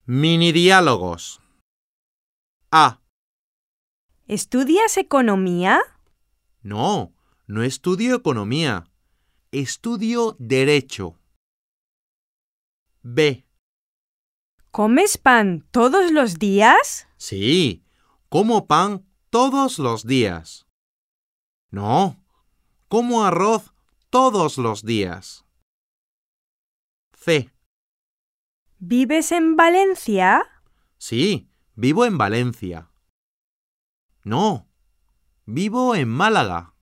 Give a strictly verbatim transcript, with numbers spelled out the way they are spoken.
Mini diálogos. A. ¿Estudias economía? No, no estudio economía. Estudio derecho. B. ¿Comes pan todos los días? Sí, como pan todos los días. No, como arroz todos los días. C. ¿Vives en Valencia? Sí, vivo en Valencia. No, vivo en Málaga.